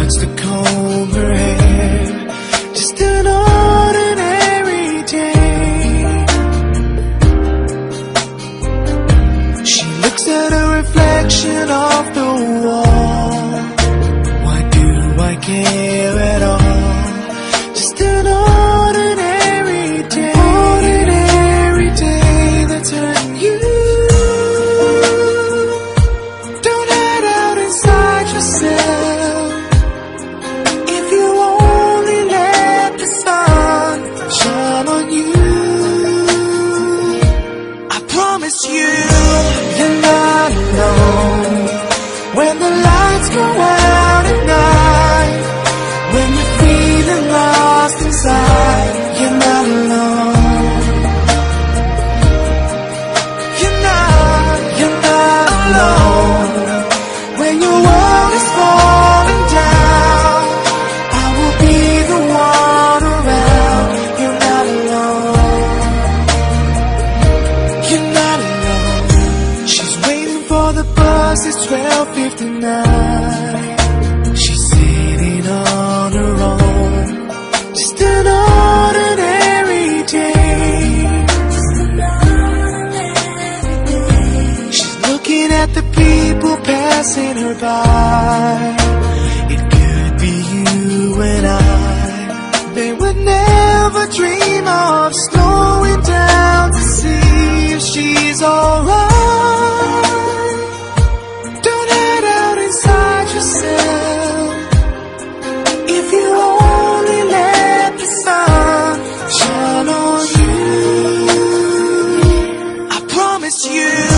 starts to comb her hair. Just an ordinary day. She looks at her reflection off the wall. Why do I care at all? Just an ordinary day that's hurting you. Don't hide out inside yourself. If you only let the sun shine on you, I promise you, you're not alone. When the lights go out at night, when you're feeling lost inside, you're not alone. You're not alone. When your world is falling down, I will be the one around. You're not alone. You're not alone. She's waiting for the bus, it's 12:59. She's sitting on her own. Just an ordinary day. She's looking at the people passing her by. It could be you and I. They would never dream of slowing down to see if she's alright. Don't hide out inside yourself. If you only let the sun shine on you, I promise you.